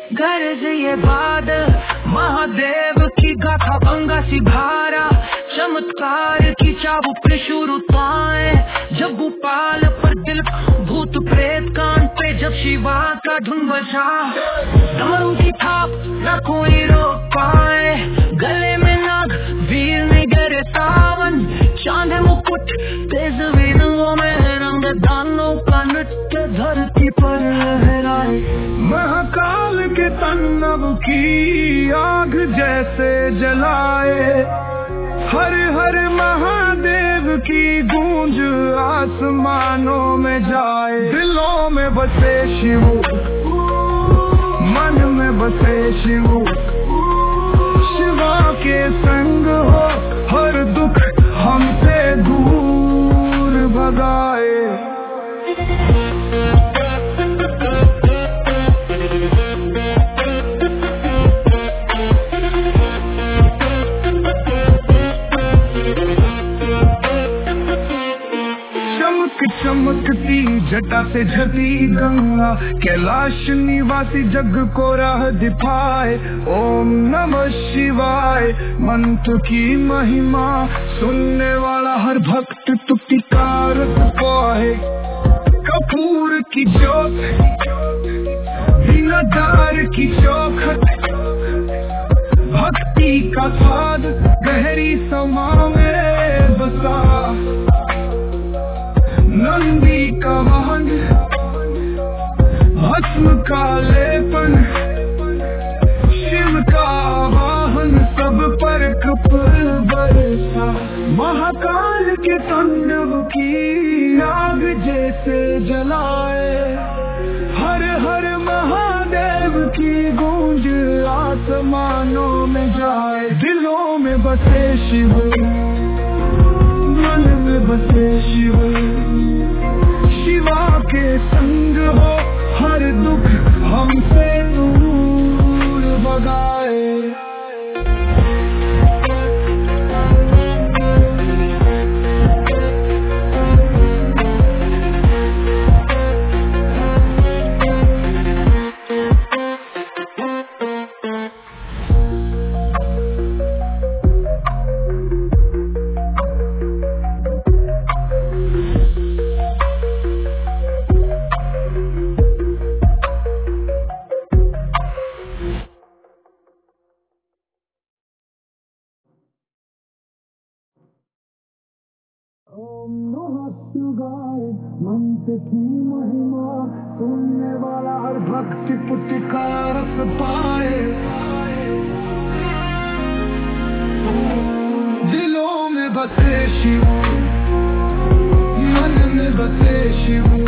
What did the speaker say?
गरज ये बादल महादेव की गाथा गंगा सी धारा, चमत्कार की चाबुक त्रिशूल उताए जब गोपाल पर दिल भूत प्रेत कान पे जब शिवा का धुन बजा, डमरू की थाप न कोई रोक पाए, गले में नाग वीर ने गरे सावन, चांद मुकुट तेज वीरों में रंग दानों का नृत्य धरती पर लहराए। महाकाल के तांडव की आग जैसे जलाए, हर हर महादेव की गूंज आसमानों में जाए। दिलों में बसे शिव, मन में बसे शिव, शिवा के संग हो हर दुख हमसे दूर भगाए। चमकती जटा से झटी गंगा, कैलाश निवासी जग को राह दिखाए। ओम नमः शिवाय मंत्र की महिमा, सुनने वाला हर भक्त तुतिकार पाए। कपूर की ज्योत दीनदार की चौखट, भक्ति का स्वाद गहरी समा में बसा। नंदी का वाहन भस्म का लेपन, शिव का वाहन सब पर कपल बरसा। महाकाल के तांडव की आग जैसे जलाए, हर हर महादेव की गूंज आसमानों में जाए। दिलों में बसे शिव, मन में बसे शिव, शिवा के संग हो हर दुख हमसे दूर भगाए। ओम नमः शिवाय मंत्र की महिमा, सुनने वाला हर भक्ति पुत्र का रस पाए। दिलों में बसे शिव, मन में बसे शिव,